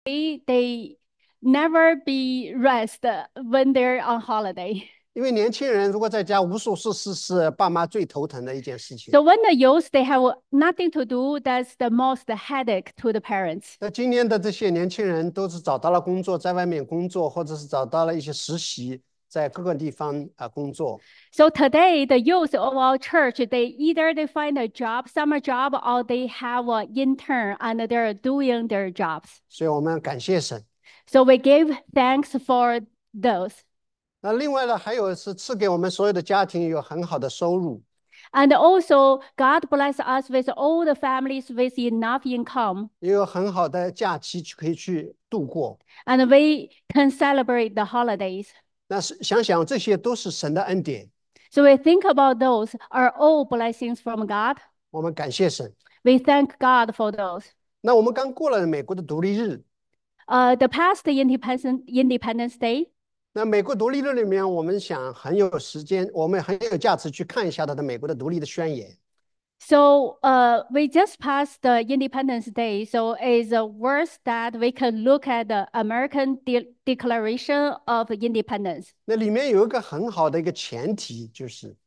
they never be rest when they're on holiday. 因为年轻人如果在家无所事事，是爸妈最头疼的一件事情。 So when the youth they have nothing to do, that's the most headache to the parents. 那今年的这些年轻人都是找到了工作，在外面工作，或者是找到了一些实习，在各个地方工作。 So today, the youth of our church, they find a job, summer job, or they have an intern and they're doing their jobs. 所以我们感谢神。 So we give thanks for those. 那另外呢，还有是赐给我们所有的家庭有很好的收入。 And also, God bless us with all the families with enough income. 也有很好的假期可以去度过。 And we can celebrate the holidays. 那是想想这些都是神的恩典。 So we think about those are all blessings from God. 我们感谢神。 We thank God for those. 那我们刚过了美国的独立日。 The past Independence Day. 那美国独立日里面，我们想很有时间，我们很有价值去看一下它的美国的独立的宣言。 So we just passed the Independence Day, so it's worth that we can look at the American Declaration of Independence. 那里面有一个很好的一个前提，就是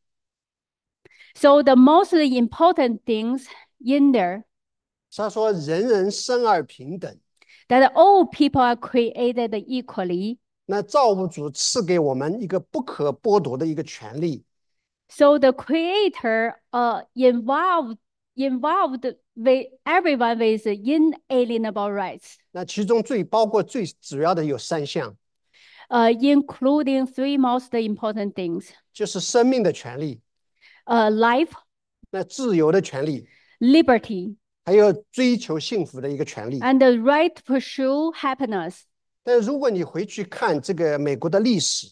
So the most important things in there 他说人人生而平等。 that all people are created equally. 那造物主赐给我们一个不可剥夺的一个权利。 So the Creator involved with everyone with inalienable rights. 那其中包括最主要的有3项， Including 3 most important things. 就是生命的权利， Life, 那自由的权利， liberty, 还有追求幸福的一个权利。 and the right to pursue happiness. 但如果你回去看这个美国的历史，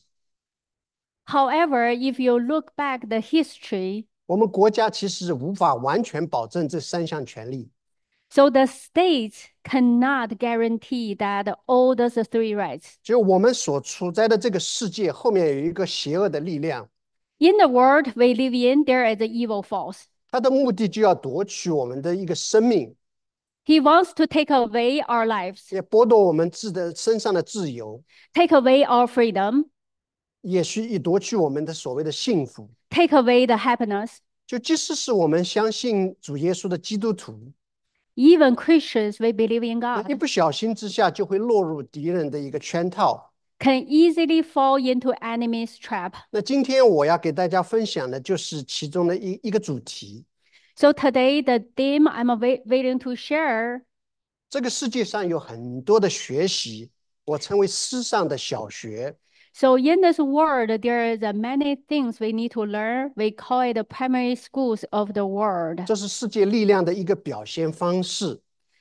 However, if you look back the history, 我们国家其实无法完全保证这3项权利。 so the states cannot guarantee that all those 3 rights. 就我们所处在的这个世界后面有一个邪恶的力量， In the world we live in, there is an evil force. 它的目的就要夺取我们的一个生命， He wants to take away our lives, 也剥夺我们身上的自由， take away our freedom, 也许夺取我们的所谓的幸福。 take away the happiness. 就即使是我们相信主耶稣的基督徒， Even Christians, we believe in 一 God, 不小心之下就会落入敌人的一个圈套。 can easily fall into enemy's trap. 那今天我要给大家分享的就是其中的一个主题。 So today, the theme I'm willing to share, 这个世界上有很多的学习，我称为世上的小学。 so in this world, there is many things we need to learn. We call it the primary schools of the world. 这是世界力量的一个表现方式。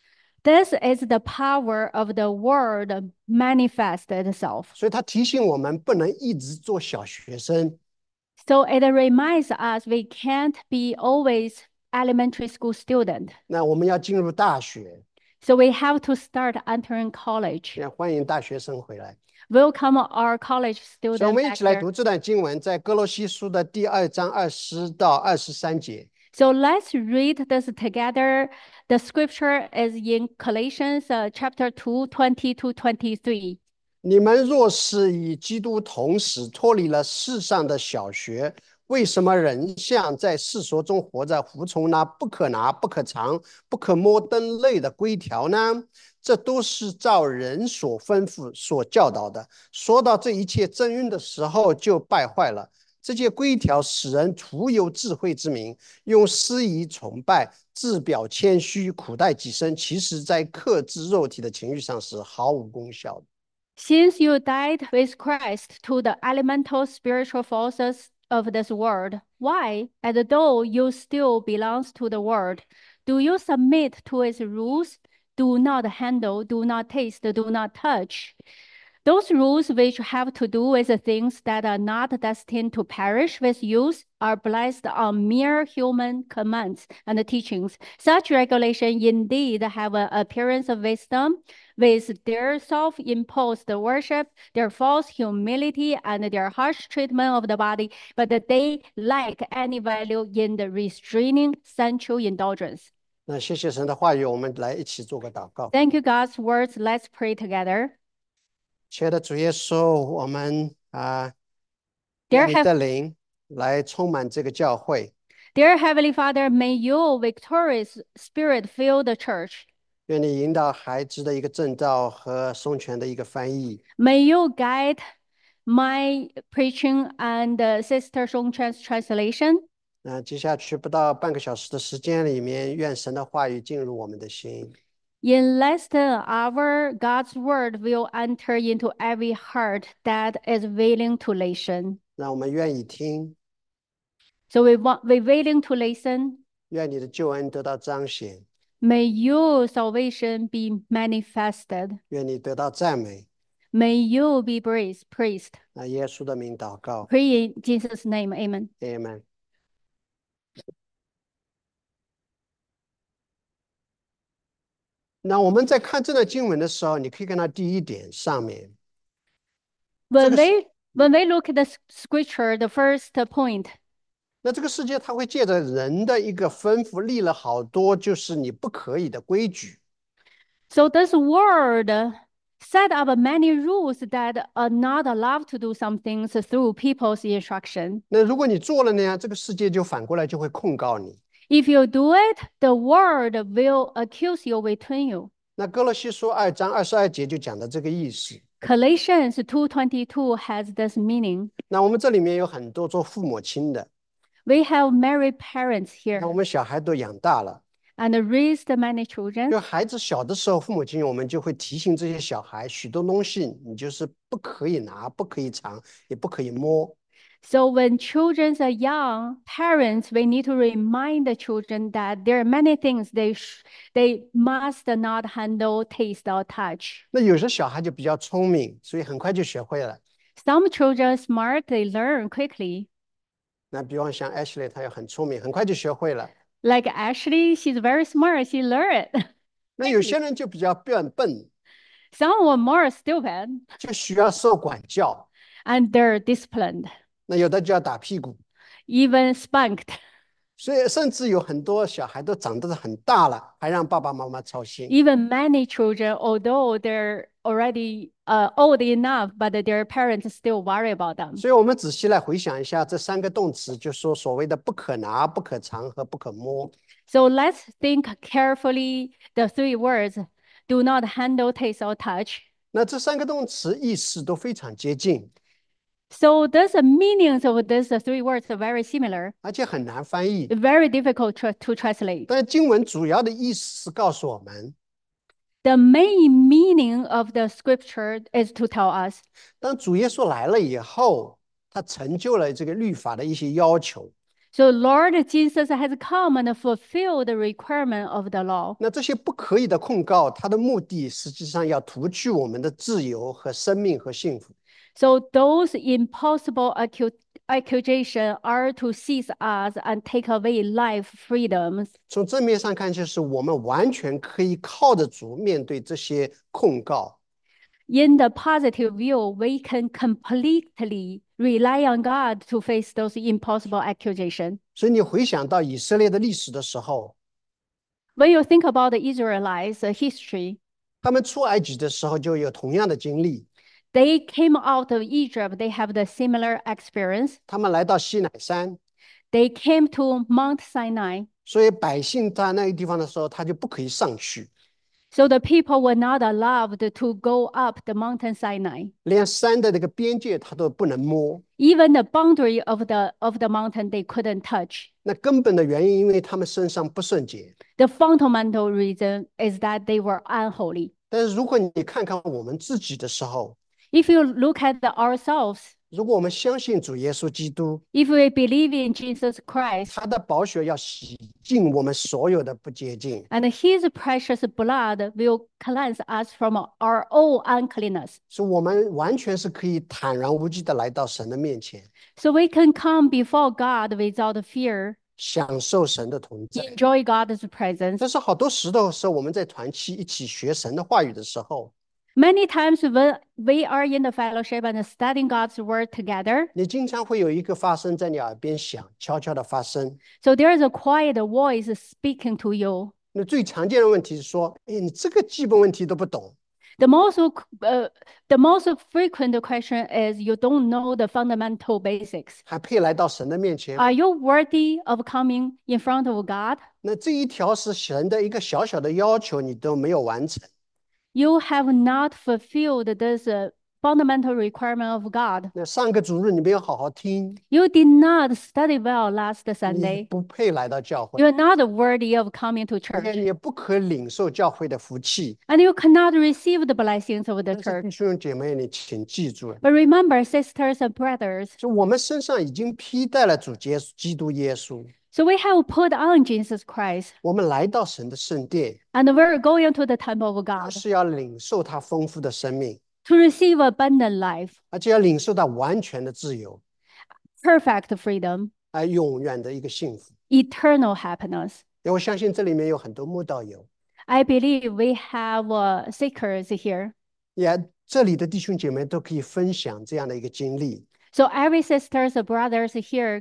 This is the power of the world manifest itself. 所以他提醒我们不能一直做小学生。 So it reminds us we can't be always elementary school student. 那我们要进入大学， So we have to start entering college. 也欢迎大学生回来。 Welcome our college 所以我 students 们一 back 起来 here. 读这段经文，在哥罗西书的第2章20到23节。 So let's read this together. The scripture is in Galatians chapter 2, 20 to 23. 你们若是与基督同死，脱离了世上的小学，为什么仍像在世俗中活着，服从那不可拿、不可藏、不可摸灯类的规条呢？这都是照人所吩咐、所教导的。说到这一切真运的时候，就败坏了。这些规条使人徒有智慧之名，用私仪崇拜，自表谦虚，苦待己身，其实在克制肉体的情欲上是毫无功效的。 Since you died with Christ to the elemental spiritual forces of this world, why, as though you still belongs to the world, do you submit to its rules? Do not handle, do not taste, do not touch. Those rules which have to do with the things that are not destined to perish with use are based on mere human commands and teachings. Such regulations indeed have an appearance of wisdom, with their self-imposed worship, their false humility, and their harsh treatment of the body, but they lack any value in the restraining sensual indulgence. 那谢谢神的话语，我们来一起做个祷告。 Thank you, God's words. Let's pray together. 亲爱的主耶稣，我们愿 Dear, 你的灵来充满这个教会， Dear Heavenly Father, may your victorious spirit fill the church. 愿你引导孩子的一个正道和宋权的一个翻译。 May you guide my preaching and Sister Songchan's translation. 接下去不到半个小时的时间里面，愿神的话语进入我们的心。 In less than an hour, God's word will enter into every heart that is willing to listen. 让我们愿意听， So we're willing to listen. 愿你的救恩得到彰显， May your salvation be manifested. 愿你得到赞美。 May you be praised. 耶稣的名祷告 Pray in Jesus' name. Amen. ，Amen。那我们在看这段经文的时候，你可以看到第一点上面， When 这个是 when we look at the scripture, the first point, 那这个世界它会借着人的一个吩咐，立了好多就是你不可以的规矩。 so this word set up many rules that are not allowed to do some things through people's instruction. 那如果你做了呢，这个世界就反过来就会控告你。 If you do it, the world will accuse you, will turn you. 那哥罗西书2章22节就讲的这个意思。 Galatians 2:22 has this meaning. 那我们这里面有很多做父母亲的， We have married parents 那 here 我们小孩都养大了， and raised many children. 就孩子小的时候，父母亲我们就会提醒这些小孩，许多东西你就是不可以拿，不可以尝，也不可以摸。 So when children are young, parents, we need to remind the children that there are many things they must not handle, taste, or touch. 那有些小孩就比较聪明，所以很快就学会了。 Some children are smart, they learn quickly. 那比方像 Ashley，她也很聪明，很快就学会了。 Like Ashley, she's very smart, she learned it. 那有些人就比较笨， Some were more stupid 就需要受管教。 and they're disciplined, 那有的就要打屁股， even spanked. 所以甚至有很多小孩都长得很大了，还让爸爸妈妈操心。 Even many children, although they're already old enough, but their parents still worry about them. 所以我们仔细来回想一下这3个动词，就说所谓的不可拿、不可尝和不可摸。 So let's think carefully the 3 words, do not handle, taste, or touch. 那这3个动词意思都非常接近， So the meanings of these 3 words are very similar, 而且很难翻译。 very difficult to translate. 但经文主要的意思是告诉我们， The main meaning of the scripture is to tell us, 当主耶稣来了以后，他成就了这个律法的一些要求。 so Lord Jesus has come and fulfilled the requirement of the law. 那这些不可以的控告，它的目的实际上要夺去我们的自由和生命和幸福。 So those impossible accusations are to seize us and take away life freedoms. 从正面上看，就是我们完全可以靠得住面对这些控告。 In the positive view, we can completely rely on God to face those impossible accusations. 所以你回想到以色列的历史的时候， When you think about the Israelites' history, 他们出埃及的时候就有同样的经历。 they came out of Egypt, they have the similar experience. 他们来到西乃山， They came to Mount Sinai. 所以百姓在那个地方的时候，他就不可以上去， So the people were not allowed to go up the mountain Sinai. 连山的那个边界他都不能摸。 Even the boundary of the mountain they couldn't touch. 那根本的原因，因为他们身上不圣洁。 The fundamental reason is that they were unholy. 但是如果你看看我们自己的时候， If you look at ourselves, 如果我们相信主耶稣基督， if we believe in Jesus Christ 他的宝血要洗净我们所有的不洁净， and his precious blood will cleanse us from our all uncleanness, 所以我们完全是可以坦然无惧的来到神的面前， so we can come before God without fear, 享受神的同在。 enjoy God's presence. 但是好多时候我们在团契一起学神的话语的时候， Many times when we are in the fellowship and studying God's word together, 你经常会有一个发声在你耳边响，悄悄的发声。 so there is a quiet voice speaking to you. 那最常见的问题是说，哎，你这个基本问题都不懂， The most, the most frequent question is you don't know the fundamental basics. 还配来到神的面前？ Are you worthy of coming in front of God? 那这一条是神的一个小小的要求，你都没有完成。 You have not fulfilled this fundamental requirement of God. 那上个主日你没有好好听， You did not study well last 你 Sunday. 不配来到教会， You're not worthy of coming to 而且 church. 你也不可领受教会的福气。 And you cannot receive the blessings of the 但是弟 church. 兄姐妹，你请记住， But remember, sisters and brothers, 就我们身上已经披戴了主耶稣基督耶稣， so we have put on Jesus Christ, 我们来到神的圣殿， and we're going to the temple of 他 God 是要领受他丰富的生命， to receive abundant life, 而且要领受到完全的自由， perfect freedom, 永远的一个幸福。 eternal happiness. 我相信这里面有很多慕道友， I believe we have seekers here. 也这里的弟兄姐妹都可以分享这样的一个经历。 So every sisters and brothers here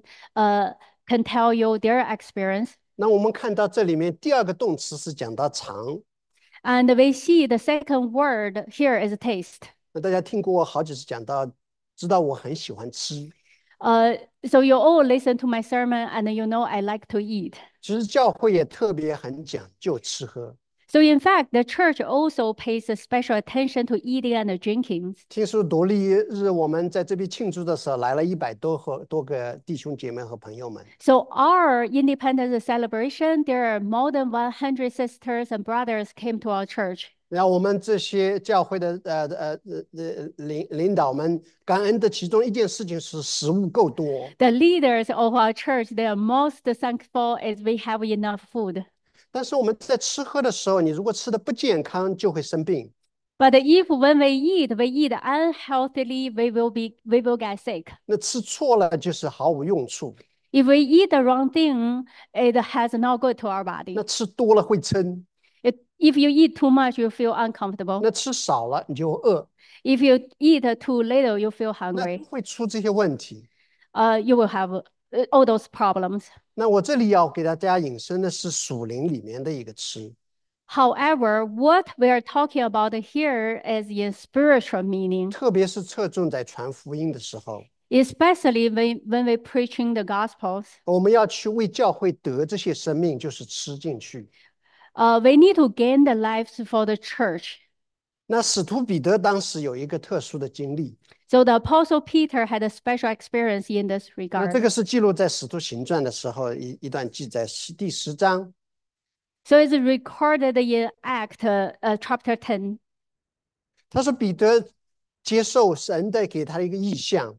can tell you their experience. 那我们看到这里面第二个动词是讲到尝， And we see the second word here is taste. 那大家听过我好几次讲到，知道我很喜欢吃。 So you all listen to my sermon and you know I like to eat. 其实教会也特别很讲究吃喝。 So in fact, the church also pays a special attention to eating and drinking. 听说独立日我们在这边庆祝的时候，来了100多个弟兄姐妹和朋友们。 So our independence celebration, there are more than 100 sisters and brothers came to our church. 然后我们这些教会的领导们感恩的其中一件事情是食物够多。 The leaders of our church, they are most thankful is we have enough food. 但是我们在吃喝的时候，你如果吃的不健康，就会生病。 But if when we eat unhealthily, we will get sick. 那吃错了就是毫无用处。 If we eat the wrong thing, it has no good to our 那 body. 吃多了会撑， If you eat too much, you feel uncomfortable. 那吃少了你就饿， If you eat too little, you feel 那 hungry. 会出这些问题。 You will have all those problems. 那我这里要给大家引申的是属灵里面的一个吃。 However, what we are talking about here is in spiritual meaning, 特别是侧重在传福音的时候， especially when we preaching the gospels. 我们要去为教会得这些生命，就是吃进去。 We need to gain the lives for the church. 那使徒彼得当时有一个特殊的经历， So the Apostle Peter had a special experience in this 那 regard. 这个是记录在使徒行传的时候一段记载，第10章。 So it's recorded in Act chapter 10. 他说彼得接受神的给他的一个意象，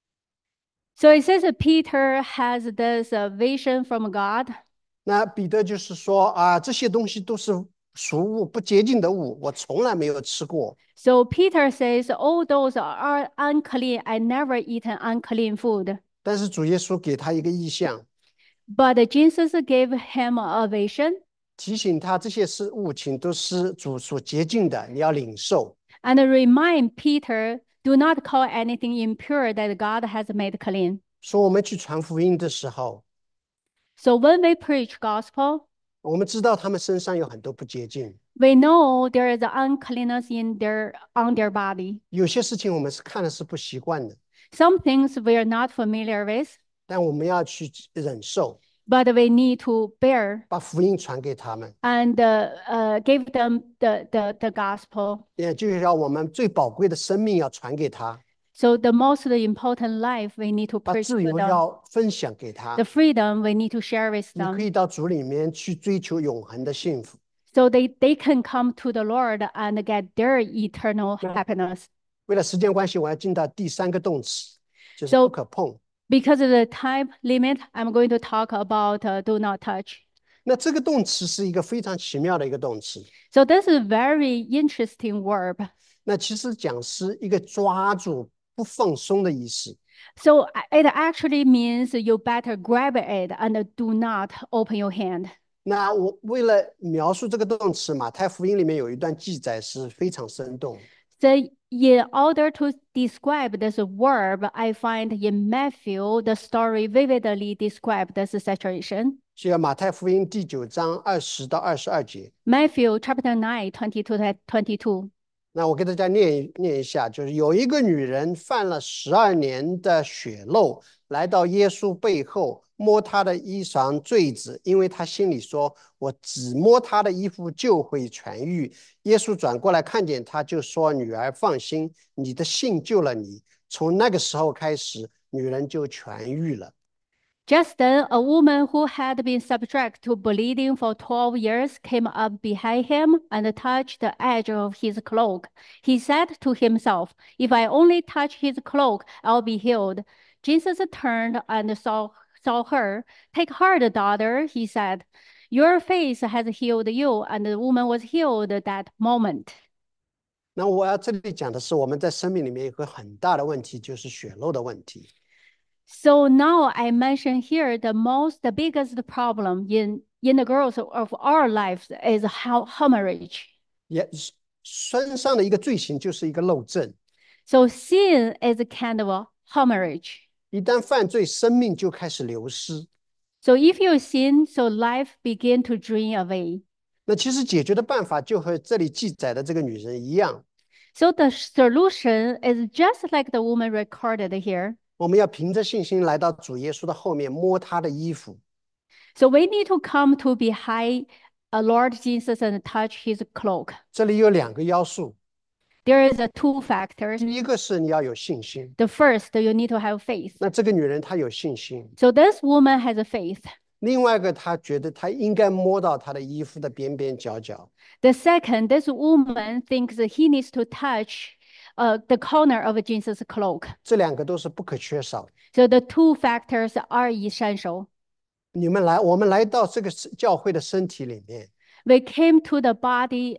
So it says that Peter has this vision from God. 那彼得就是说啊，这些东西都是俗物，不洁净的物，我从来没有吃过。 So Peter says, all those are unclean. I never eaten unclean food. 但是主耶稣给他一个意象， But Jesus gave him a vision 提醒他这些物情都是主所洁净的，你要领受。 and remind Peter, do not call anything impure that God has made clean. 说我们去传福音的时候， So when we preach gospel, 我们知道他们身上有很多不洁净， we know there is uncleanness on their body. 有些事情我们是看的是不习惯的， Some things we are not familiar with, 但我们要去忍受， but we need to bear 把福音传给他们， and give them the gospel. 也就是要我们最宝贵的生命要传给他， So the most important life we need to 把 preach 自 to 由 them. 要分享给他 The。freedom we need to share with 你可 them 以到主里面去追求永恒的幸福。 so they can come to the Lord and get their eternal happiness. 为了时间关系，我要进到第3个动词，就是 So- 不可碰。 Because of the time limit, I'm going to talk about do not touch. 那这个动词是一个非常奇妙的一个动词。 So this is a very interesting verb. 那其实讲是一个抓住不放松的意思。 So it actually means you better grab it and do not open your hand. 那我为了描述这个动词，马太福音里面有一段记载是非常生动。 So In order to describe this verb, I find in Matthew the story vividly described this situation. 需要马太福音第9章20到22节。 Matthew chapter 9, 22 to 22. 那我给大家念一下，就是有一个女人犯了12年的血漏，来到耶稣背后摸他的衣裳坠子，因为她心里说：“我只摸他的衣服就会痊愈。”耶稣转过来看见她，就说：“女儿，放心，你的信救了你。”从那个时候开始，女人就痊愈了。 Just then, a woman who had been subject to bleeding for 12 years came up behind him and touched the edge of his cloak. He said to himself, "If I only touch his cloak, I'll be healed." Jesus turned and saw her. "Take heart, daughter," he said. "Your faith has healed you." And the woman was healed at that moment. 那我要这里讲的是，我们在生命里面有个很大的问题，就是血漏的问题。 So now I mention here the biggest problem in the growth of our lives is hemorrhage. 也身上的一个罪行就是一个漏症， So sin is a kind of a hemorrhage. 一旦犯罪，生命就开始流失。 So if you sin, so life begin to drain away. 那其实解决的办法就和这里记载的这个女人一样， So the solution is just like the woman recorded here. 我们要凭着信心来到主耶稣的后面，摸他的衣服。 So we need to come to behind Lord Jesus and touch his cloak. 这里有2个要素， There is two factors. 第一个是你要有信心。 The first, you need to have faith. 那这个女人她有信心， So this woman has a faith. 另外一个她觉得她应该摸到她的衣服的边边角角。 The second, this woman thinks that he needs to touch the corner of Jesus' cloak. 这2个都是不可缺少的。 So the two factors are essential. 我们来到这个教会的身体里面， We came to the body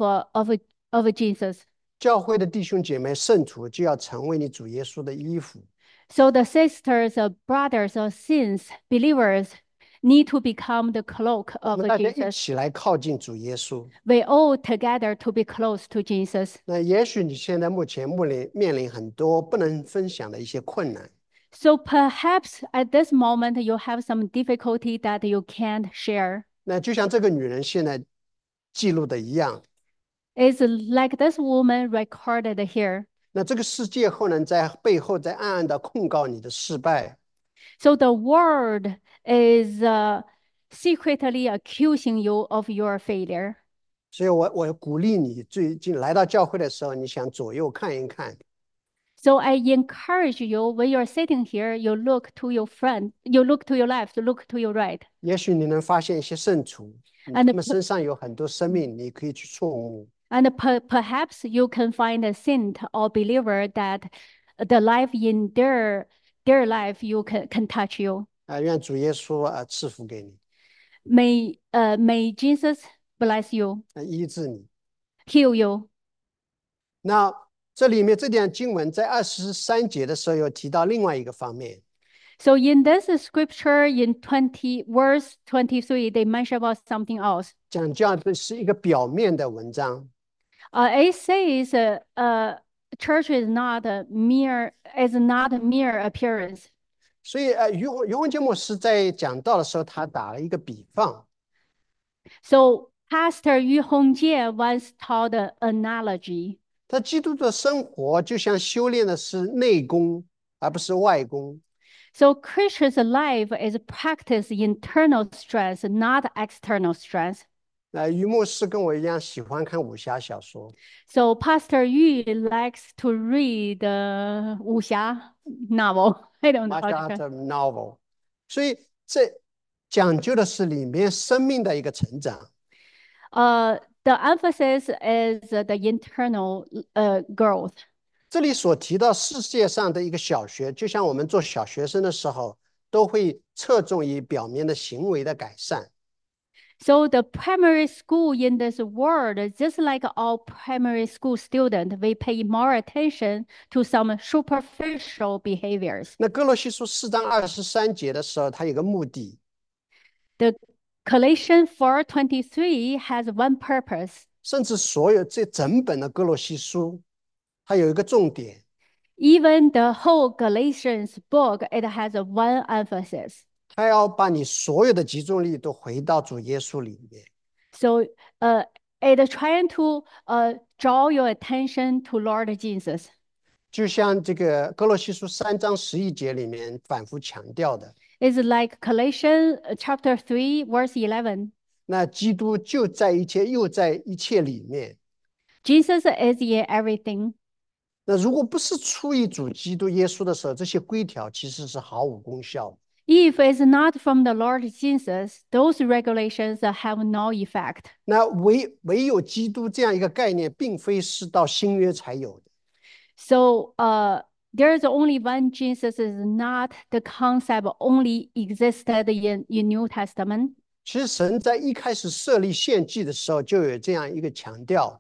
of Jesus. 教会的弟兄姐妹、圣徒就要成为你主耶稣的衣服。 So the sisters, brothers, saints, believers need to become the cloak 我 of 们大家一 Jesus. 起来靠近主耶稣。 We all together to be close to Jesus. 那也许你现在目前面临很多不能分享的一些困难， So perhaps at this moment you have some difficulty that you can't share. 那就像这个女人现在记录的一样， It's like this woman recorded here. 那这个世界后呢，在背后在暗暗的控告你的失败， So the world is secretly accusing you of your failure. 所以我鼓励你最近来到教会的时候，你想左右看一看， So I encourage you when you're sitting here, you look to your front, you look to your left, look to your right. 也许你能发现一些圣徒，他 And 们身上有很多生命，你可以去触摸。 And perhaps you can find a saint or believer that the life in their life you can touch you. 愿主耶稣赐福给你， May Jesus bless you, 医治你。 heal you. 那这里面这段经文在23节的时候有提到另外一个方面， So in this scripture in verse 23, they mention about something else. 讲这样的是一个表面的文章， It says church is not a mere appearance. 所以于洪杰牧师在讲道的时候，他打了一个比方， So Pastor Yu Hongjie once taught an analogy. 他基督的生活就像修炼的是内功，而不是外功。 So Christian's life is practice internal strength, not external strength. 于牧师跟我一样喜欢看武侠小说， So Pastor Yu likes to read Wu Xia novel. I don't know how to martial art novel， 所以这讲究的是里面生命的一个成长。 The emphasis is the internal growth. 这里所提到世界上的一个小学，就像我们做小学生的时候，都会侧重于表面的行为的改善。 So the primary school in this world, just like all primary school students, we pay more attention to some superficial behaviors. 那哥罗西书4章23节的时候，它有个目的， The Galatians 4:23 has one purpose. 甚至所有这整本的哥罗西书， 它有一个重点， Even the whole Galatians book, it has a one emphasis. 它要把你所有的集中力都回到主耶稣里面。 So it trying to draw your attention to Lord Jesus. 就像这个哥罗西书3章11节里面反复强调的， It's like Galatians chapter 3, verse 11. 那基督就在一切，又在一切里面。 Jesus is in everything. 那如果不是出于主基督耶稣的时候，这些规条其实是毫无功效的。 If it's not from the Lord Jesus, those regulations have no effect. 那唯有基督这样一个概念，并非是到新约才有的。 So there's only one Jesus is not the concept only existed in New Testament. 其实神在一开始设立献祭的时候，就有这样一个强调。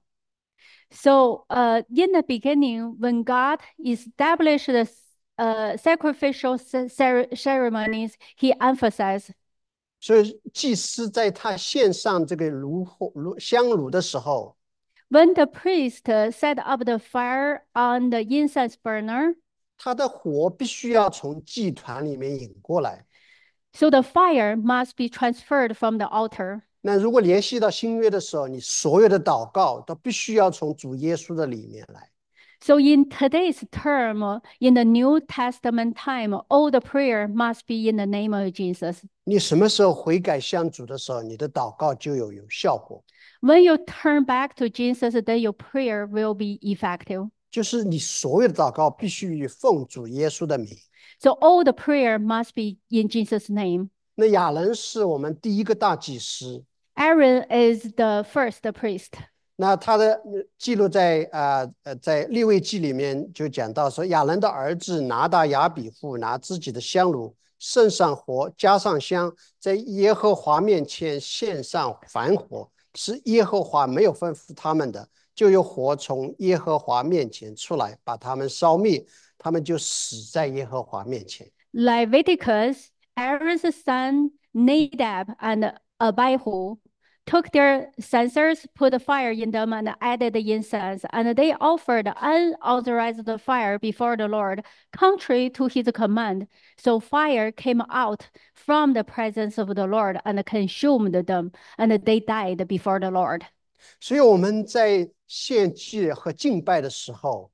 So in the beginning, when God established the sacrificial ceremonies, he emphasized 所以祭司在他献上这个香炉的时候， when the priest set up the fire on the incense burner, 他的火必须要从祭坛里面引过来。 so the fire must be transferred from the altar. 那如果联系到新约的时候，你所有的祷告都必须要从主耶稣的里面来。 So in today's term, in the New Testament time, all the prayer must be in the name of Jesus. 你什么时候悔改向主的时候，你的祷告就有效果。 When you turn back to Jesus, then your prayer will be effective. 就是你所有的祷告必须奉主耶稣的名。 So all the prayer must be in Jesus' name. 那亚伦是我们第一个大祭司， Aaron is the first priest. 那他的记录在利未记里面就讲到说，亚伦的儿子拿大雅比户拿自己的香炉，盛上火，加上香，在耶和华面前献上燔火，是耶和华没有吩咐他们的，就有火从耶和华面前出来，把他们烧灭，他们就死在耶和华面前。 Leviticus, Aaron's son Nadab and Abihu took their censers, put fire in them, and added the incense, and they offered unauthorized fire before the Lord, contrary to his command. So fire came out from the presence of the Lord and consumed them, and they died before the Lord. 所以我们在献祭和敬拜的时候，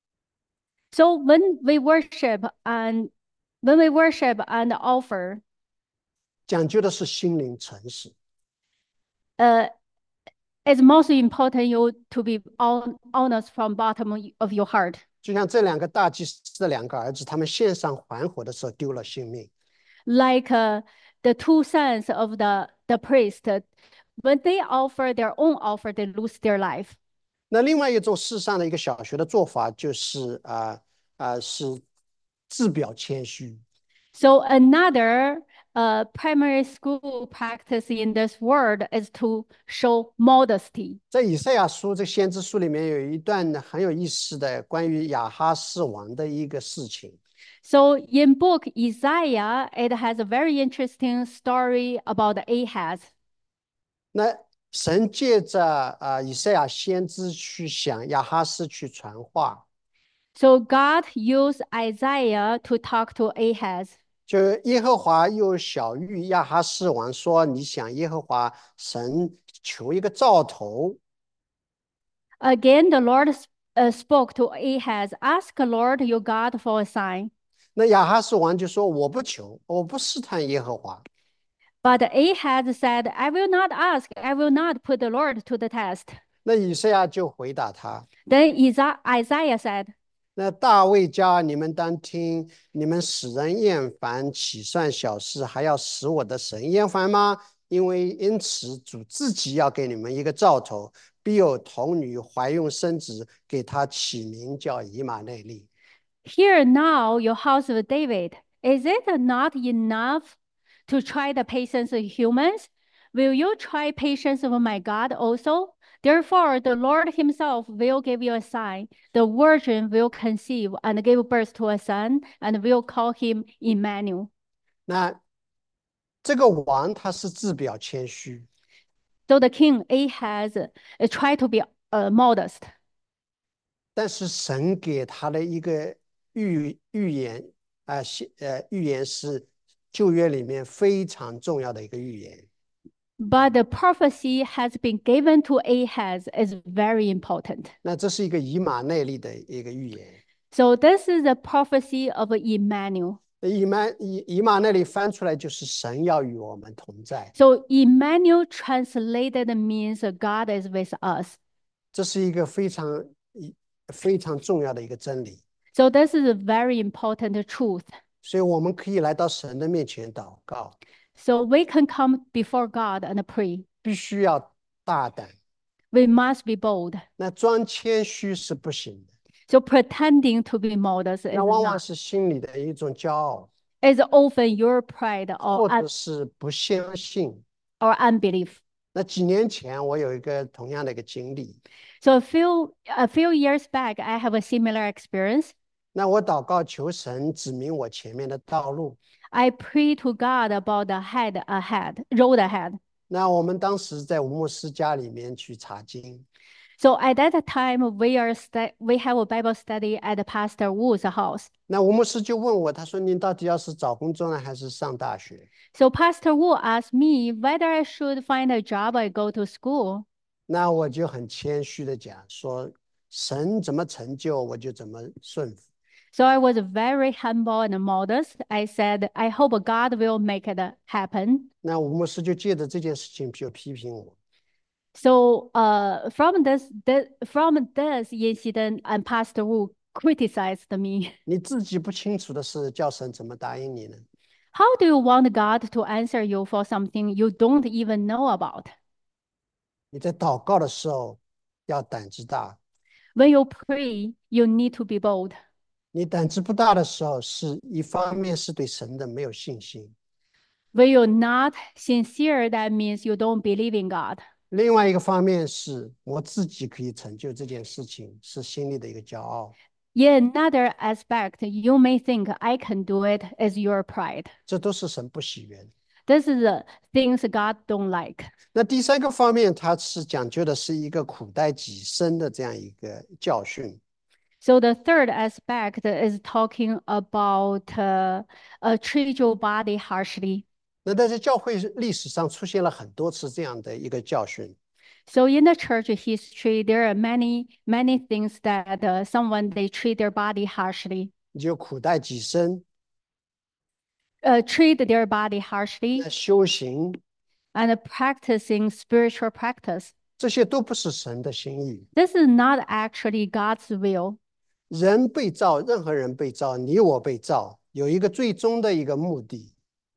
So when we worship and offer, 讲究的是心灵诚实。 it's most important you to be honest from bottom of your heart. 就像这两个大祭司的两个儿子，他们献上还火的时候丢了性命。 Like the two sons of the priest, when they offer their own offer, they lose their life. 那另外一种世上的一个小学的做法就是是自表谦虚。 So another primary school practice in this world is to show modesty. 在以赛亚书这先知书里面有一段很有意思的关于亚哈斯王的一个事情。 So in book Isaiah, it has a very interesting story about Ahaz. 那神借着以赛亚先知去向亚哈斯去传话， So God used Isaiah to talk to Ahaz. 就耶和华又晓谕亚哈斯王说：“你向耶和华神求一个兆头。” Again, the Lord spoke to Ahaz, ask Lord your God for a sign. 那亚哈斯王就说：“我不求，我不试探耶和华。” But Ahaz said, I will not ask, I will not put the Lord to the test. 那以赛亚就回答他 Then Isaiah said,：“ 那大卫家，你们当听，你们使人厌烦，岂算小事？还要使我的神厌烦吗？因此主自己要给你们一个兆头，必有童女怀孕生子，给他起名叫以马内利。” Hear now, your house of David, is it not enough to try the patience of humans? Will you try patience of my God also? Therefore, the Lord himself will give you a sign. The virgin will conceive and give birth to a son, and will call him Emmanuel. 那这个王他是自表谦虚， So the king Ahaz tried to be modest. 但是神给他的一个预言预言是旧约里面非常重要的一个预言。 But the prophecy has been given to Ahaz is very important. 那这是一个以马内利的一个预言。 So this is the prophecy of Emmanuel. 以马内利翻出来就是神要与我们同在， So Emmanuel translated means God is with us. 这是一个非常重要的一个真理。 So this is a very important truth. 所以我们可以来到神的面前祷告， So we can come before God and pray. 必须要大胆。 We must be bold. 那装谦虚是不行的， So pretending to be modest is 那往往 not. 是心里的一种骄傲， Is often your pride 或 or 者是不相信。 or unbelief. 那几年前我有一个同样的一个经历， So a few years back, I have a similar experience. 那我祷告求神指明我前面的道路。 I pray to God about the road ahead. 那我们当时在吴牧师家里面去查经， So at that time, we have a Bible study at Pastor Wu's house. 那吴牧师就问我，他说：“你到底要是找工作呢，还是上大学 So Pastor Wu asked me whether I should find a job or go to school. ？” 那我就很谦虚的讲说：“神怎么成就，我就怎么顺服。” So I was very humble and modest. I said, I hope God will make it happen. 那吴牧师就借着这件事情就批评我， So from this incident, and Pastor Wu criticized me. 你自己不清楚的事，叫神怎么答应你呢？ How do you want God to answer you for something you don't even know about? 你在祷告的时候要胆子大， When you pray, you need to be bold. 你胆子不大的时候，是一方面是对神的没有信心， When you're not sincere, that means you don't believe in God. 另外一个方面是我自己可以成就这件事情，是心里的一个骄傲。 In another aspect, you may think I can do it as your pride. 这都是神不喜悦的。 This is the things God don't like. 那第三个方面，它是讲究的是一个苦待己身的这样一个教训。 So the third aspect is talking about treat your body harshly. 那在教会历史上出现了很多次这样的一个教训。 So in the church history, there are many things that someone they treat their body harshly. 你就苦待己身， Treat their body harshly 那修行， and practicing spiritual practice. 这些都不是神的心意。 This is not actually God's will. 人被造，任何人被造，你我被造，有一个最终的一个目的，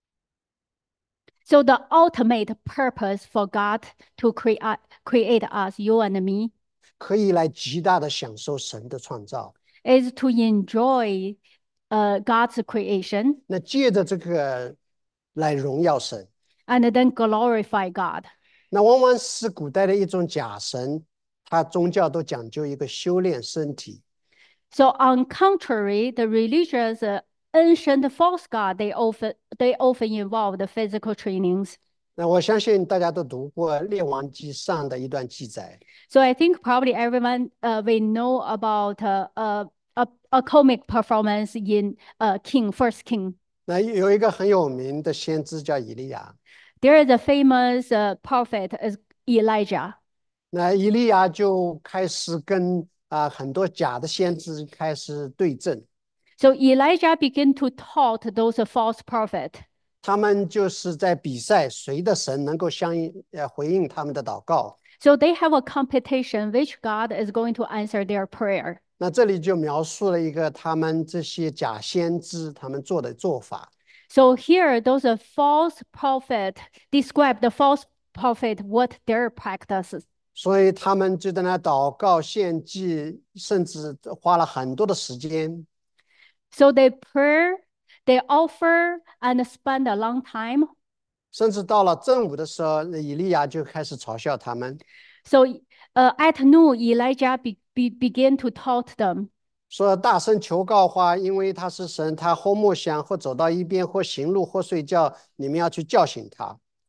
So the ultimate purpose for God to create us, you and me, 可以来极大的享受神的创造。 is to enjoy God's creation 那借着这个来荣耀神， and then glorify God. 那往往是古代的一种假神，他宗教都讲究一个修炼身体。 So on contrary, the religious ancient false god they often involve the physical trainings. 那我相信大家都读过《列王纪上》的一段记载， So I think probably everyone will know about a comic performance in First King. 那有一个很有名的先知叫以利亚， There is a famous prophet is Elijah. 那以利亚就开始跟很多假的先知开始对阵， So Elijah began to taught those false prophet. 他们就是在比赛谁的神能够回应他们的祷告。 So they have a competition which God is going to answer their prayer. 那这里就描述了一个他们这些假先知他们做的做法。 So here, those false prophet describe the false prophet what their practices. 所以他们就在那祷告献祭，甚至花了很多的时间。 So they pray, they offer, and spend a long time. 甚至到了正午的时候，以利亚就开始嘲笑他们， So at noon, Elijah began to taunt them. 说大声求告话，因为他是神，他或默想，或走到一边，或行路，或睡觉，你们要去叫醒他。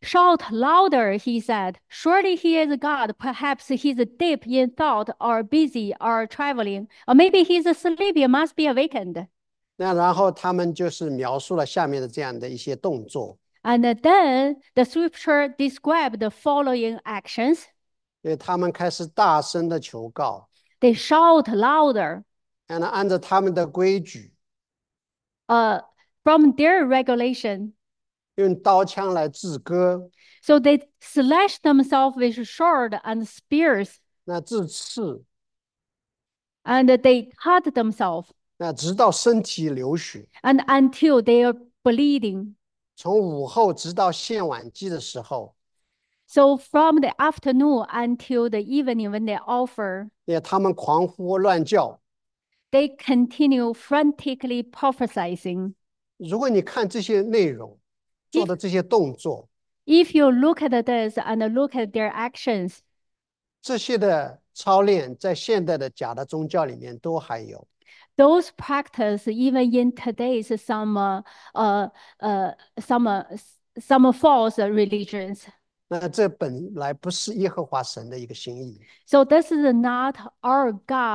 Shout louder, he said. Surely he is God. Perhaps he's deep in thought or busy or traveling. Or maybe he's asleep. He must be awakened. 那然后他们就是描述了下面的这样的一些动作， And then the scripture described the following actions. 因为他们开始大声的求告， They shout louder 然后按照他们的规矩， from their regulation. 用刀枪来制割， So they slash themselves with sword and spears, 那致刺， and they cut themselves, 那直到身体流血。 and until they are bleeding. 从午后直到献晚祭的时候， So from the afternoon until the evening when they offer, 他们狂呼乱叫。 they continue frantically prophesying. 如果你看这些内容，做的这些动作， If you look at this and look at their actions, 这些的操练在现代的假的宗教里面都还有。 those practice even in today's some false religions. 那这本来不是耶和华神的一个心意， So this is not our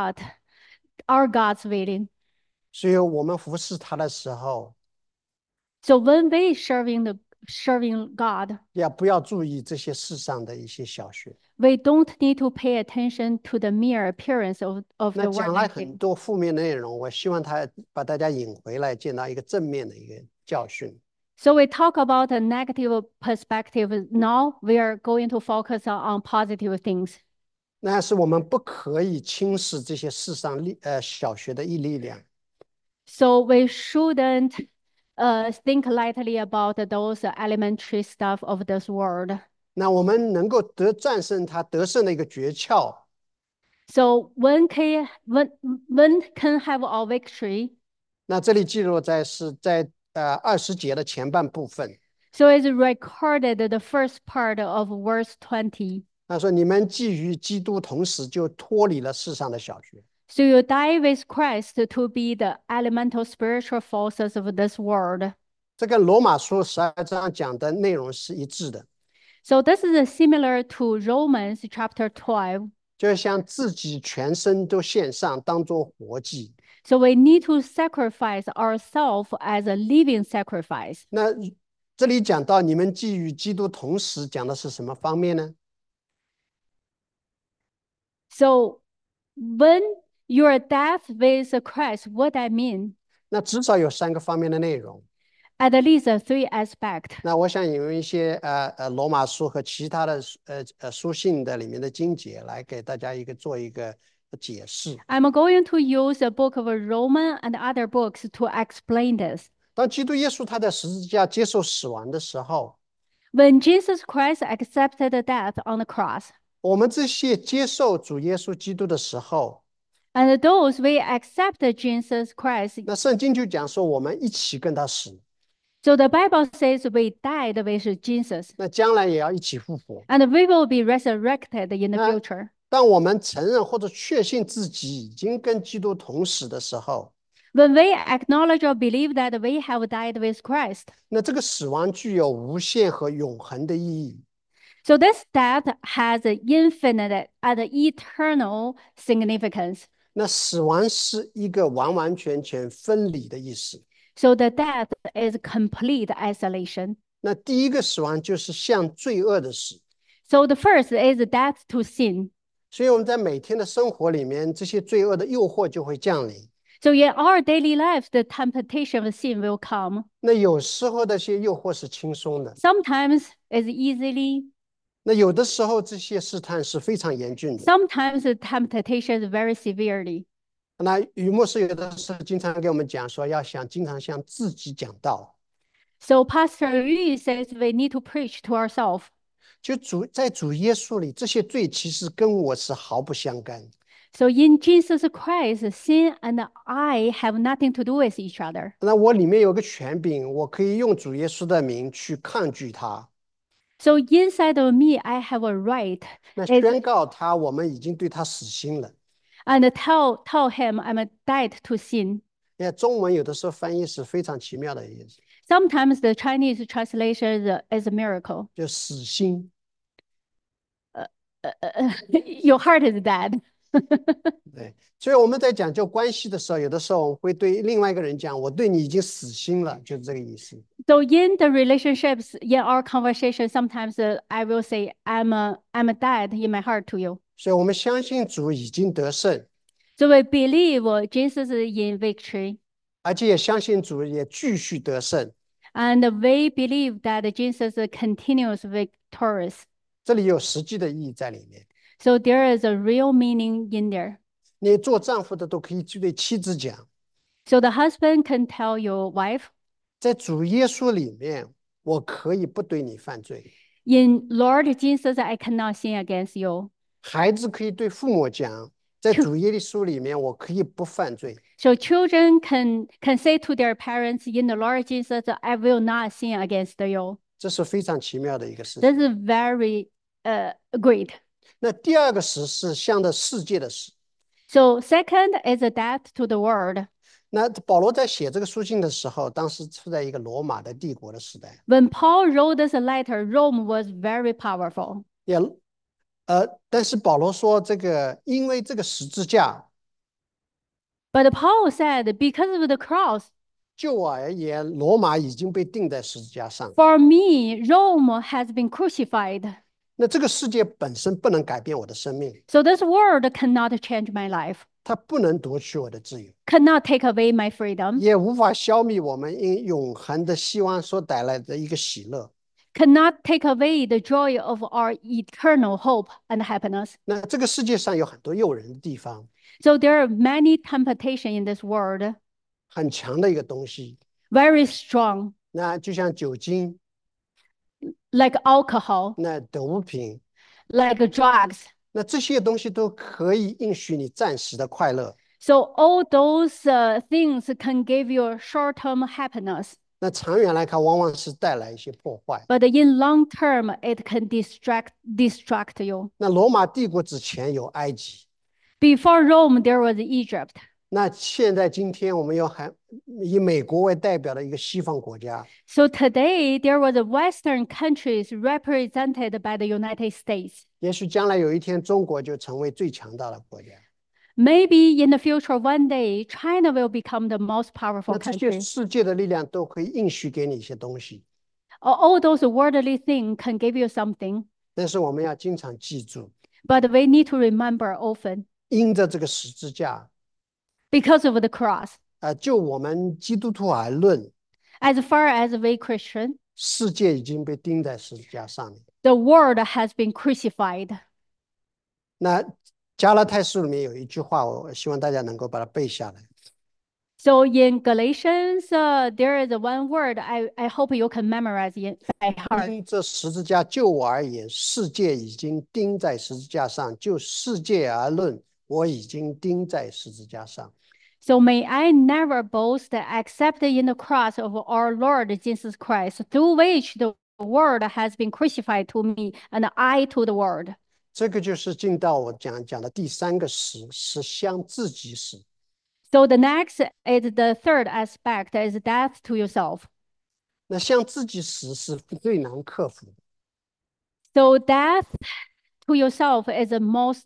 God's willing. 所以我们服侍他的时候， So when we serving God, 不要注意这些世上的一些小学。 we don't need to pay attention to the mere appearance of 那 the 讲了 word. 很多负面的内容，我希望他把大家引回来，见到一个正面的一个教训。 So we talk about a negative perspective. Now we are going to focus on positive things. 那是我们不可以轻视这些世上小学的力量。 So we shouldn't think lightly about those elementary stuff of this world. 那我们能够战胜它得胜的一个诀窍， So when can have our victory? 那这里记录是在20节的前半部分。 So it's recorded the first part of verse 20. 他说：“你们既与基督同时，就脱离了世上的小学。” So you die with Christ to be the elemental spiritual forces of this world. 这跟罗马书12章讲的内容是一致的， So this is similar to Romans chapter 12. 就是像自己全身都献上，当作活祭。 So we need to sacrifice ourselves as a living sacrifice. 那这里讲到你们既与基督同时，讲的是什么方面呢？ So when you're death with Christ, what I mean? 那至少有3个方面的内容。 At least three aspects. 那我想引用一些罗马书和其他的书信的里面的经节来给大家做一个解释。 I'm going to use the book of Romans and other books to explain this. 当基督耶稣他在十字架接受死亡的时候， When Jesus Christ accepted death on the cross, 我们这些接受主耶稣基督的时候， and those we accept Jesus Christ, 那圣经就讲说我们一起跟他死， so the Bible says we died with Jesus, 那将来也要一起复活。 and we will be resurrected in the future. 当我们承认或者确信自己已经跟基督同死的时候， When we acknowledge or believe that we have died with Christ, 那这个死亡具有无限和永恒的意义。 so this death has an infinite and eternal significance. 那死亡是一个完完全全分离的意思。 So the death is complete isolation. 那第一个死亡就是向罪恶的死。 So the first is death to sin. 所以我们在每天的生活里面，这些罪恶的诱惑就会降临。 So in our daily life, the temptation of sin will come. 那有时候这些诱惑是轻松的， Sometimes it's easily, 那有的时候这些试探是非常严峻的。 sometimes the temptation is very severely. 那于牧师有的时候经常给我们讲说，经常向自己讲道。 So Pastor Yu says we need to preach to ourselves. 就在主耶稣里，这些罪其实跟我是毫不相干。 So in Jesus Christ, sin and I have nothing to do with each other. 那我里面有个权柄，我可以用主耶稣的名去抗拒他， So inside of me, I have a right 那 Is- 宣告他，我们已经对他死心了。 and tell him I'm dead to sin. 中文有的时候翻译是非常奇妙的意思。 Sometimes the Chinese translation is a miracle. 就死心。 Your heart is dead. 对，所以我们在讲究关系的时候，有的时候我们会对另外一个人讲：“我对你已经死心了”，就是这个意思。 So in the relationships, in our conversation, sometimes I will say, I'm dead in my heart to you. 所以我们相信主已经得胜， So we believe Jesus is in victory. 而且也相信主也继续得胜。 And we believe that Jesus continues victorious. 这里有实际的意义在里面。 So there is a real meaning in there. 你做丈夫的都可以对妻子讲， So the husband can tell your wife, 在主耶稣里面，我可以不对你犯罪。 in Lord Jesus, I cannot sin against you. 孩子可以对父母讲，在主耶稣里面，我可以不犯罪。 So children can say to their parents, in the Lord Jesus, I will not sin against you. 这是非常奇妙的一个事 This 情。 is very great. 那第二个死是向着世界的死。 So second is a death to the world. 那保罗在写这个书信的时候，当时处在一个罗马的帝国的时代， When Paul wrote this letter, Rome was very powerful. 也但是保罗说，这个因为这个十字架， But Paul said, because of the cross, 就我而言，罗马已经被钉在十字架上。 for me, Rome has been crucified. 那这个世界本身不能改变我的生命， So this world cannot change my life, 它不能夺取我的自由， cannot take away my freedom, 也无法消灭我们因永恒的希望所带来的一个喜乐。 cannot take away the joy of our eternal hope and happiness. 那这个世界上有很多诱人的地方， So there are many temptations in this world, 很强的一个东西。 very strong, 那就像酒精、 like alcohol, 那毒品， like drugs. 那这些东西都可以应许你暂时的快乐。 So all those things can give you short-term happiness, 那长远来看，往往是带来一些破坏。 but in long term, it can distract you. 那罗马帝国之前有埃及， Before Rome, there was Egypt. 那现在今天我们以美国为代表的一个西方国家， So today, there was Western countries represented by the United States. 也许将来有一天中国就成为最强大的国家。 Maybe in the future, one day, China will become the most 那 powerful 这些 country. 世界的力量都可以应许给你一些东西， All those worldly things can give you something, 但是我们要经常记住， but we need to remember often 因着这个十字架， because of the cross. 就我们基督徒而论， As far as we Christian, 世界已经被钉在十字架上面。 the world has been crucified. 那加拉太书里面有一句话，我希望大家能够把它背下来。 So in Galatians, there is one word I hope you can memorize it by heart. 因这十字架就我而言，世界已经钉在十字架上；就世界而论，我已经钉在十字架上。 So may I never boast except in the cross of our Lord Jesus Christ, through which the world has been crucified to me, and I to the world. 这个就是进到我讲的第三个死，是向自己死。 So the next is the third aspect is death to yourself. 那向自己死是最难克服的。 So death to yourself is the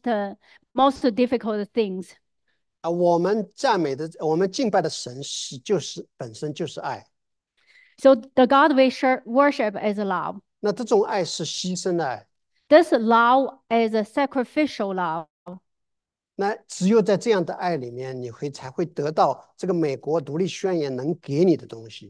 most difficult things. 我们我们敬拜的神本身就是爱。 So the God we worship is love. 那这种爱是牺牲的爱。 This love is a sacrificial love. 那只有在这样的爱里面，你才会得到这个美国独立宣言能给你的东西。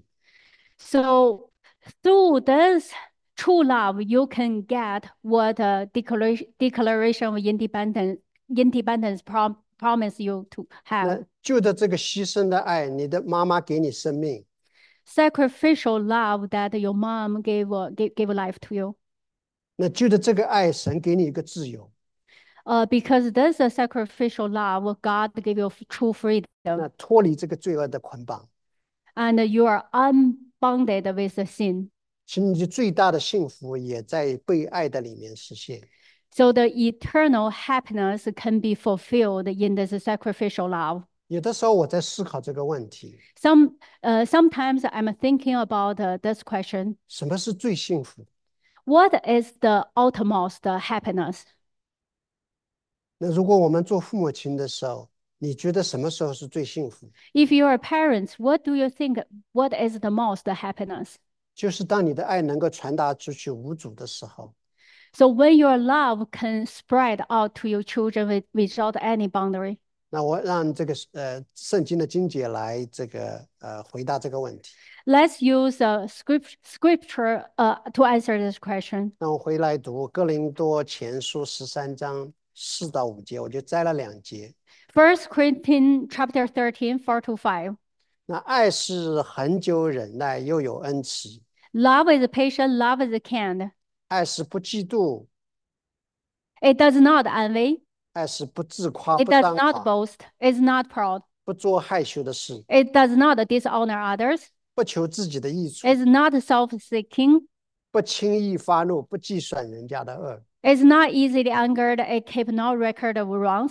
So through this true love, you can get what Declaration of Independence promise you to 那 have. 就着这个牺牲的爱，你的妈妈给你生命， Sacrificial love that your mom gave life to you. 那就着这个爱，神给你一个自由。 Because this is sacrificial love, God gave you true freedom, 那脱离这个罪恶的捆绑， and you are unbounded with the sin. 其实你的最大的幸福也在被爱的里面实现。 So the eternal happiness can be fulfilled in this sacrificial love. 有的时候我在思考这个问题： Sometimes I'm thinking about this question. 什么是最幸福的？ What is the utmost happiness? 那如果我们做父母亲的时候，你觉得什么时候是最幸福？ If you are parents, what do you think? What is the most happiness? 就是当你的爱能够传达出去无阻的时候。 So when your love can spread out to your children without any boundary. 那我让这个圣经的经节来回答这个问题。 Let's use scripture to answer this question. 那我回来读哥林多前书13章4到5节，我就摘了2节。 First Corinthians chapter 13, 4 to 5. 那爱是恒久忍耐，又有恩慈； Love is patient, love is kind. 爱是不嫉妒， It does not envy, 爱是不自夸， it 不 does 张 not 狂， boast, is not proud, 不做害羞的事， it does not dishonor others, 不求自己的益处， is not self-seeking, 不轻易发怒，不计算人家的恶。 is not easily angered, it keep no record of wrongs.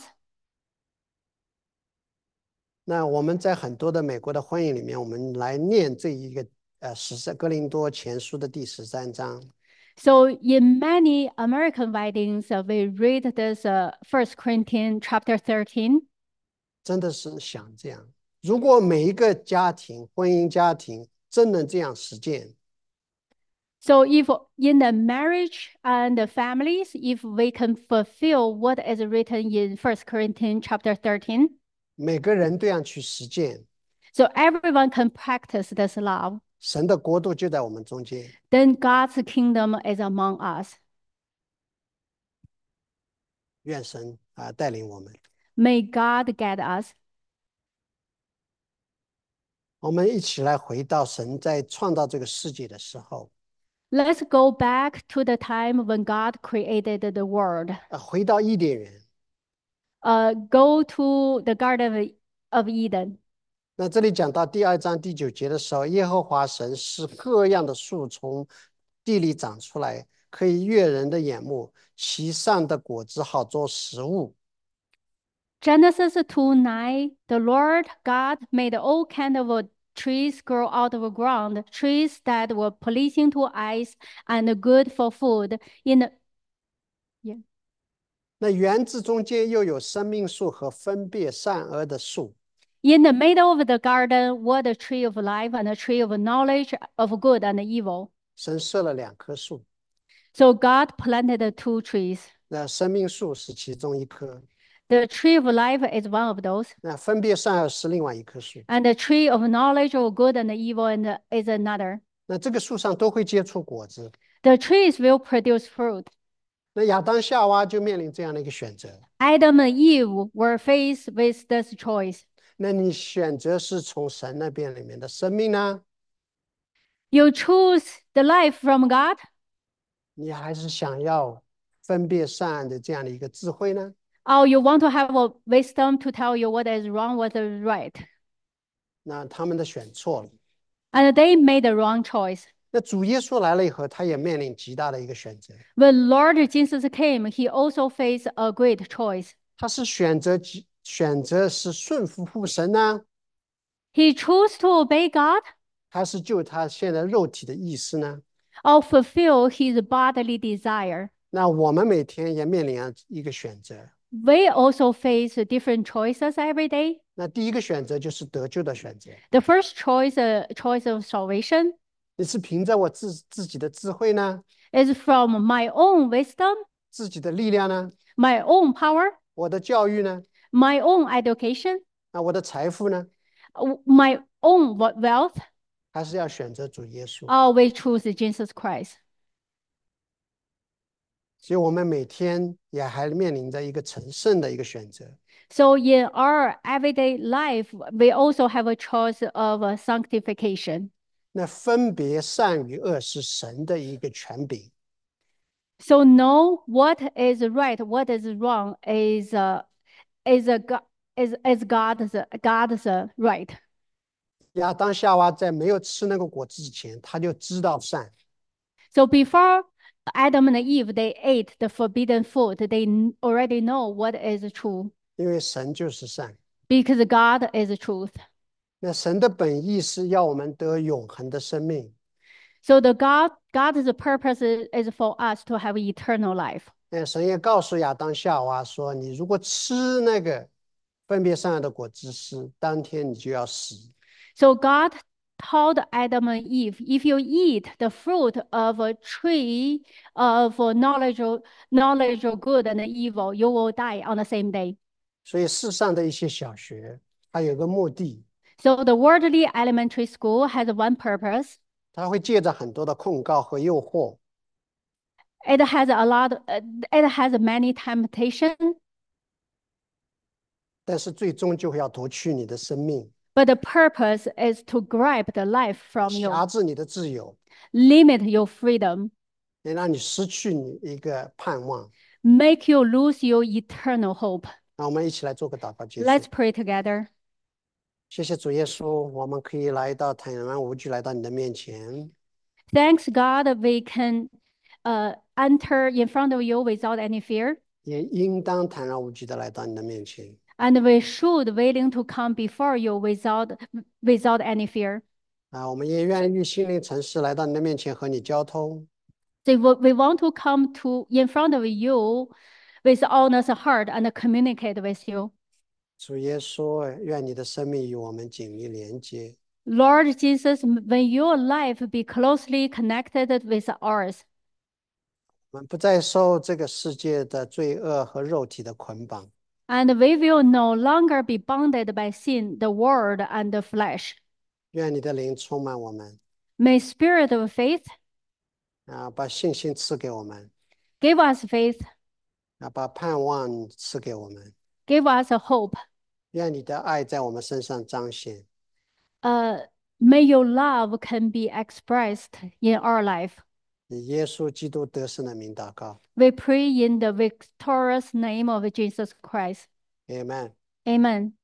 那我们在很多的美国的婚姻里面，我们来念这一个哥林多前书的第13章。 So in many American weddings, we read this 1 Corinthians chapter 13. 真的是想这样，如果每一个家庭、婚姻家庭真能这样实践， So if in the marriage and the families, if we can fulfill what is written in 1 Corinthians chapter 13, 每个人这样去实践， so everyone can practice this love, 神的国度就在我们中间。 then God's kingdom is among us. 愿神带领我们。 May God guide us. 我们一起来回到神在创造这个世界的时候， Let's go back to the time when God created the world. 回到伊甸园。 Go to the Garden of Eden. 那这里讲到第2章第9节的时候，耶和华神使各样的树从地里长出来，可以悦人的眼目，其上的果子好做食物。 Genesis 2:9, the Lord God made all kind of trees grow out of the ground, trees that were pleasing to eyes and good for food. 那园子中间又有生命树和分别善恶的树。 In the middle of the garden were the tree of life and the tree of knowledge of good and evil. 神设了2棵树， So God planted 2 trees. 那生命树是其中一棵， The tree of life is one of those, 那分别善恶是另外一棵树。 and the tree of knowledge of good and evil is another. 那这个树上都会结出果子。 The trees will produce fruit. 那亚当夏娃就面临这样的一个选择， Adam and Eve were faced with this choice. 那你选择是从神那边里面的生命呢， You choose the life from God, 你还是想要分别善恶的这样的一个智慧呢？ or you want to have a wisdom to tell you what is wrong, what is right. 那他们的选错了。 And they made the wrong choice. 那主耶稣来了以后，他也面临极大的一个选择， When Lord Jesus came, he also faced a great choice. 他是选择是顺服父神呢， He chose to obey God 还是就他现在肉体的意思呢？ or fulfill his bodily desire. 那我们每天也面临一个选择， We also face different choices every day. 那第一个选择就是得救的选择， The first choice, choice of salvation, 你是凭着我自己的智慧呢， is from my own wisdom, 自己的力量呢， my own power, 我的教育呢， my own education, 那我的财富呢， my own wealth, 还是要选择主耶稣？ or we choose Jesus Christ. 所以我们每天也还面临着一个成圣的一个选择。 So in our everyday life, we also have a choice of sanctification. 那分别善与恶是神的一个权柄， So know what is right, what is wrong is God's right. 亚当夏娃在没有吃那个果子之前，他就知道善， So before Adam and Eve they ate the forbidden fruit, they already know what is true 因为神就是善。 because God is truth. 那神的本意是要我们得永恒的生命。 So God's purpose is for us to have eternal life. 神也告诉亚当夏娃说：“你如果吃那个分别善恶的果子时，当天你就要死。” So God told Adam and Eve, if you eat the fruit of a tree of knowledge of good and evil, you will die on the same day. 所以世上的一些小学，它有个目的， So the worldly elementary school has one purpose. 它会借着很多的控告和诱惑， It has it has many temptation, 但是最终就会要夺去你的生命， but the purpose is to grab the life from you, 辖制你的自由， limit your freedom, 也让你失去你一个盼望。 make you lose your eternal hope. 那我们一起来做个祷告结 Let's 束。 pray together. 谢谢主耶稣，我们可以来到坦然无惧，来到你的面前。 Thanks God we can enter in front of you without any fear, 也应当坦然无惧的来到你的面前。 and we should willing to come before you without any fear. 我们也愿意心灵诚实来到你的面前和你交通。 So we want to come to in front of you with honest heart and communicate with you. 主耶稣，愿你的生命与我们紧密连接。 Lord Jesus, may your life be closely connected with ours, 我们不再受这个世界的罪恶和肉体的捆绑， and we will no longer be bounded by sin, the world, and the flesh. 愿你的灵充满我们， May spirit of faith 把信心赐给我们， give us faith, 把盼望赐给我们。 give us a hope. 愿你的爱在我们身上彰显。 May your love can be expressed in our life. 以耶稣基督得胜的名祷告 We pray in the victorious name of Jesus Christ. ，Amen。 Amen.